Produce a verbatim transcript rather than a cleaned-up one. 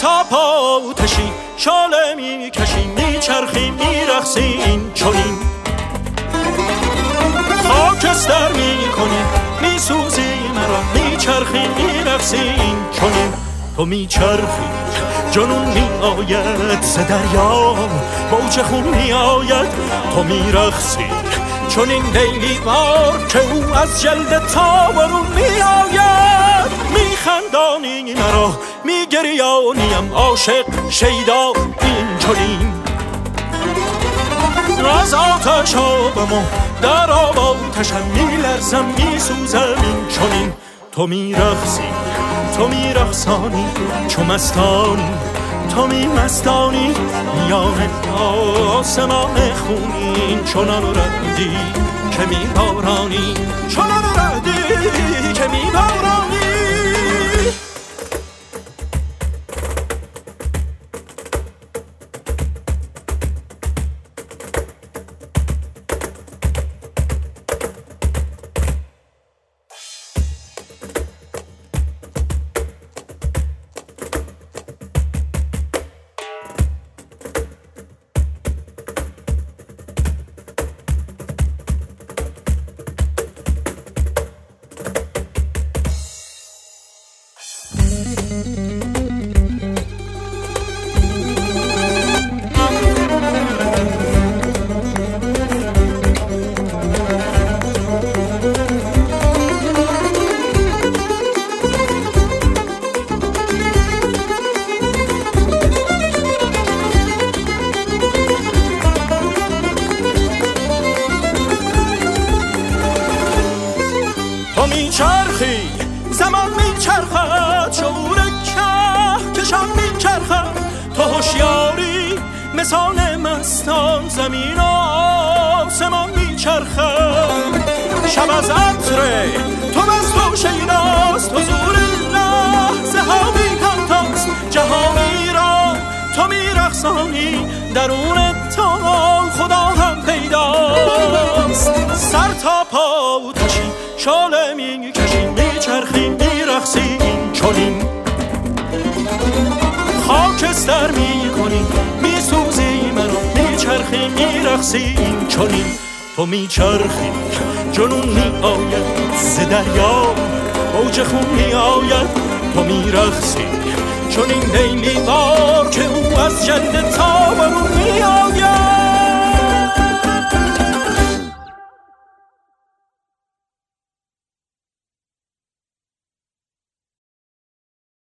تا پا آتشی شاله میکشیم میچرخیم میرقصیم چنین خاکستر میکنیم میسوزی مرا میچرخیم میرقصیم چنین تو میچرخی جنون میآید ز دریا موج خون میآید تو میرقصی چنین لیلی وار که او از جلد تابرون میآید میخندانی مرا میگریانیم عاشق شیدا این چنین از آتش آبم در آب آتشم میلرزم میسوزم این چنین تو میرقصی تو میرقصانی چو مستانی تو می مستانی میان آسمان خونین چنان ردی که می بارانی چنان ردی که می بارانی مثال مستان زمین آسمان میچرخد شب از عطر تو مست و شیداست حضور لحظه ها بی همتاست جهانی را تو میرقصانی درون تو خدا هم پیداست سر تا پا آتشی شاله میکشیم میچرخیم میرقصیم چنین خاکستر میکنیم میسوزی مرا میچرخی میرقصی چنین تو میچرخی جنون میآید ز دریا موج خون میآید تو میرقصی چنین لیلی وار که او از جلد تابرون میآید